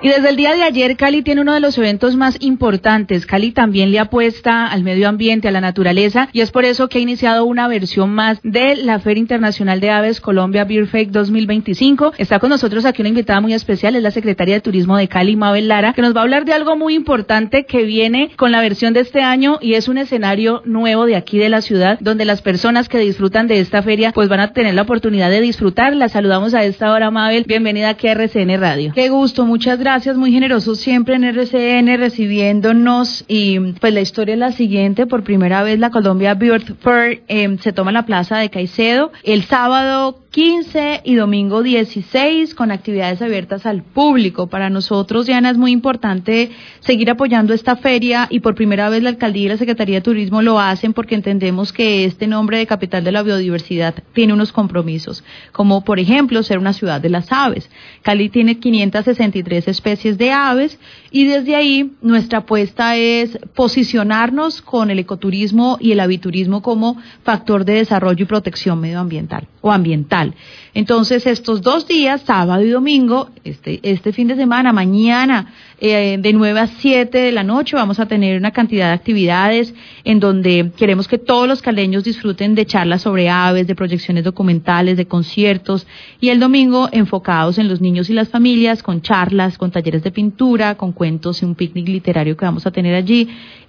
Y desde el día de ayer, Cali tiene uno de los eventos más importantes. Cali también le apuesta al medio ambiente, a la naturaleza, y es por eso que ha iniciado una versión más de la Feria Internacional de Aves Colombia BIRDFEST 2025. Está con nosotros aquí una invitada muy especial, es la secretaria de Turismo de Cali, Mabel Lara, que nos va a hablar de algo muy importante que viene con la versión de este año, y es un escenario nuevo de aquí de la ciudad, donde las personas que disfrutan de esta feria pues van a tener la oportunidad de disfrutar. La saludamos a esta hora, Mabel. Bienvenida aquí a RCN Radio. Qué gusto, muchas gracias, muy generosos siempre en RCN recibiéndonos. Y pues la historia es la siguiente: por primera vez la Colombia BIRDFEST se toma en la plaza de Caicedo el sábado 15 y domingo 16 con actividades abiertas al público. Para nosotros, Diana, es muy importante seguir apoyando esta feria, y por primera vez la Alcaldía y la Secretaría de Turismo lo hacen porque entendemos que este nombre de capital de la biodiversidad tiene unos compromisos, como por ejemplo ser una ciudad de las aves. Cali tiene 563 especies de aves, y desde ahí nuestra apuesta es posicionarnos con el ecoturismo y el aviturismo como factor de desarrollo y protección medioambiental o ambiental. Entonces, estos 2 días, sábado y domingo, este fin de semana, mañana, de 9 a 7 de la noche, vamos a tener una cantidad de actividades en donde queremos que todos los caleños disfruten de charlas sobre aves, de proyecciones documentales, de conciertos, y el domingo enfocados en los niños y las familias, con charlas, con talleres de pintura, con cuentos y un picnic literario que vamos a tener allí,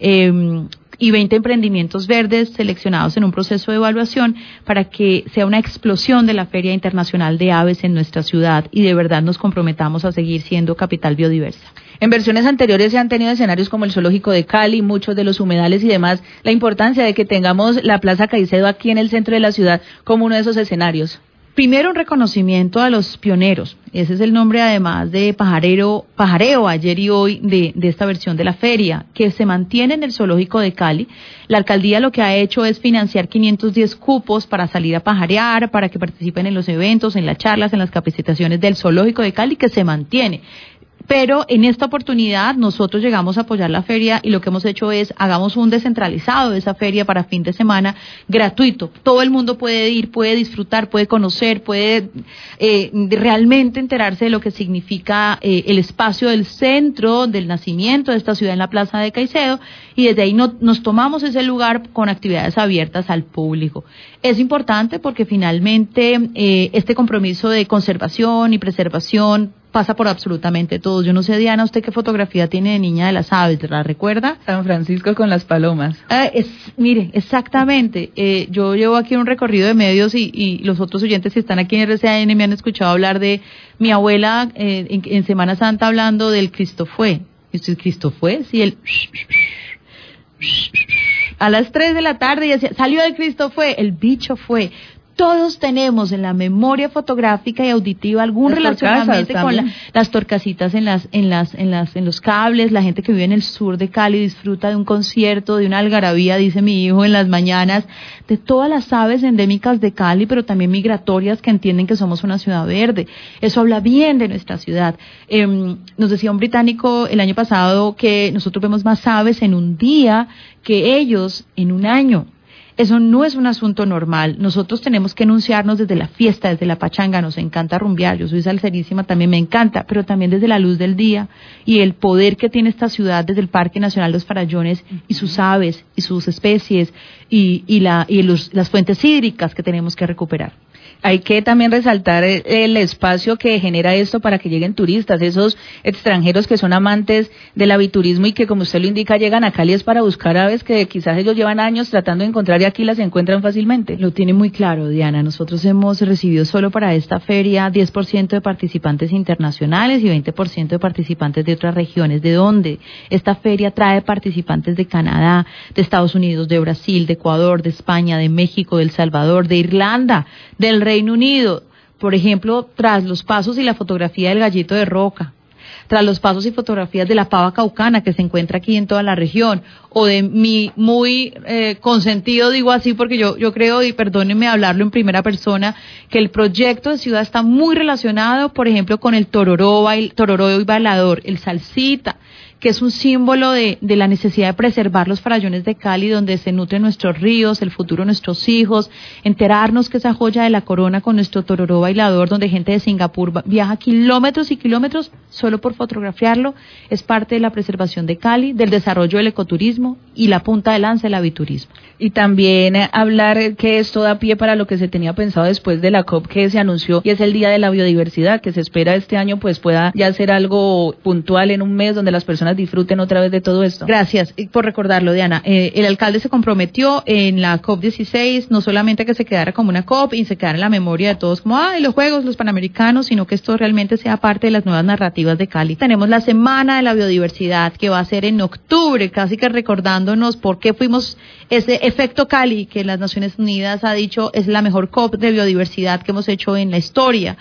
y 20 emprendimientos verdes seleccionados en un proceso de evaluación para que sea una explosión de la Feria Internacional de Aves en nuestra ciudad y de verdad nos comprometamos a seguir siendo capital biodiversa. En versiones anteriores se han tenido escenarios como el Zoológico de Cali, muchos de los humedales y demás. La importancia de que tengamos la Plaza Caicedo aquí en el centro de la ciudad como uno de esos escenarios. Primero, un reconocimiento a los pioneros. Ese es el nombre, además de pajareo ayer y hoy de esta versión de la feria, que se mantiene en el Zoológico de Cali. La alcaldía lo que ha hecho es financiar 510 cupos para salir a pajarear, para que participen en los eventos, en las charlas, en las capacitaciones del Zoológico de Cali, que se mantiene. Pero en esta oportunidad nosotros llegamos a apoyar la feria, y lo que hemos hecho es hagamos un descentralizado de esa feria para fin de semana gratuito. Todo el mundo puede ir, puede disfrutar, puede conocer, puede realmente enterarse de lo que significa el espacio del centro del nacimiento de esta ciudad en la Plaza de Caicedo, y desde ahí nos tomamos ese lugar con actividades abiertas al público. Es importante porque finalmente este compromiso de conservación y preservación pasa por absolutamente todo. Yo no sé, Diana, ¿usted qué fotografía tiene de Niña de las Aves? ¿La recuerda? San Francisco con las palomas. Mire, exactamente. Yo llevo aquí un recorrido de medios y los otros oyentes que están aquí en RCN me han escuchado hablar de mi abuela en Semana Santa hablando del Cristo fue. ¿Y usted Cristo fue? Sí, a las 3 de la tarde y decía, salió el Cristo fue, el bicho fue. Todos tenemos en la memoria fotográfica y auditiva algún relacionamiento con las torcasitas en los cables. La gente que vive en el sur de Cali disfruta de un concierto, de una algarabía, dice mi hijo, en las mañanas, de todas las aves endémicas de Cali, pero también migratorias que entienden que somos una ciudad verde. Eso habla bien de nuestra ciudad. Nos decía un británico el año pasado que nosotros vemos más aves en un día que ellos en un año. Eso no es un asunto normal. Nosotros tenemos que enunciarnos desde la fiesta, desde la pachanga. Nos encanta rumbear, yo soy salserísima, también me encanta, pero también desde la luz del día y el poder que tiene esta ciudad desde el Parque Nacional Los Farallones y sus aves y sus especies y las fuentes hídricas que tenemos que recuperar. Hay que también resaltar el espacio que genera esto para que lleguen turistas, esos extranjeros que son amantes del aviturismo y que, como usted lo indica, llegan a Cali es para buscar aves que quizás ellos llevan años tratando de encontrar y aquí las encuentran fácilmente. Lo tiene muy claro, Diana. Nosotros hemos recibido solo para esta feria 10% de participantes internacionales y 20% de participantes de otras regiones. ¿De dónde? Esta feria trae participantes de Canadá, de Estados Unidos, de Brasil, de Ecuador, de España, de México, de El Salvador, de Irlanda, del Reino Unido, por ejemplo, tras los pasos y la fotografía del gallito de roca, tras los pasos y fotografías de la pava caucana que se encuentra aquí en toda la región, o de mi muy consentido, digo así porque yo creo, y perdónenme hablarlo en primera persona, que el proyecto de ciudad está muy relacionado, por ejemplo, con el tororó y bailador, el salsita, que es un símbolo de la necesidad de preservar los farallones de Cali, donde se nutren nuestros ríos, el futuro de nuestros hijos, enterarnos que esa joya de la corona con nuestro tororó bailador, donde gente de Singapur viaja kilómetros y kilómetros solo por fotografiarlo, es parte de la preservación de Cali, del desarrollo del ecoturismo y la punta de lanza del aviturismo. Y también hablar que esto da pie para lo que se tenía pensado después de la COP que se anunció, y es el Día de la Biodiversidad, que se espera este año pues pueda ya ser algo puntual en un mes donde las personas disfruten otra vez de todo esto. Gracias por recordarlo, Diana. El alcalde se comprometió en la COP16 no solamente a que se quedara como una COP y se quedara en la memoria de todos como los Juegos, los Panamericanos, sino que esto realmente sea parte de las nuevas narrativas de Cali. Tenemos la Semana de la Biodiversidad que va a ser en octubre, casi que recordándonos por qué fuimos ese efecto Cali que las Naciones Unidas ha dicho es la mejor COP de biodiversidad que hemos hecho en la historia.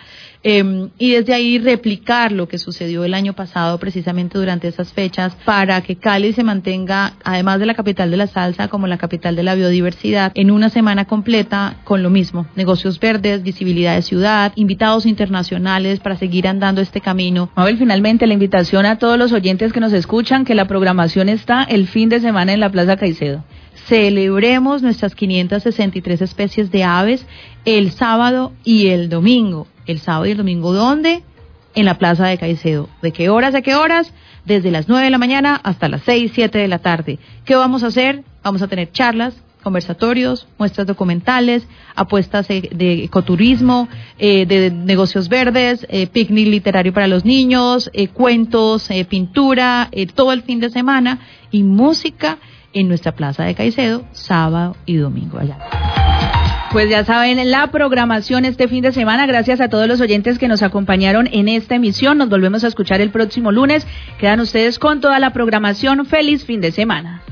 Y desde ahí replicar lo que sucedió el año pasado precisamente durante esas fechas para que Cali se mantenga, además de la capital de la salsa, como la capital de la biodiversidad, en una semana completa con lo mismo, negocios verdes, visibilidad de ciudad, invitados internacionales para seguir andando este camino. Mabel, finalmente la invitación a todos los oyentes que nos escuchan, que la programación está el fin de semana en la Plaza Caicedo. Celebremos nuestras 563 especies de aves el sábado y el domingo. El sábado y el domingo, ¿dónde? En la Plaza de Caicedo. ¿De qué horas a qué horas? Desde las 9 de la mañana hasta las 6, 7 de la tarde. ¿Qué vamos a hacer? Vamos a tener charlas, conversatorios, muestras documentales, apuestas de ecoturismo, de negocios verdes, picnic literario para los niños, cuentos, pintura, todo el fin de semana y música en nuestra Plaza de Caicedo, sábado y domingo allá. Pues ya saben, la programación este fin de semana. Gracias a todos los oyentes que nos acompañaron en esta emisión. Nos volvemos a escuchar el próximo lunes. Quedan ustedes con toda la programación. Feliz fin de semana.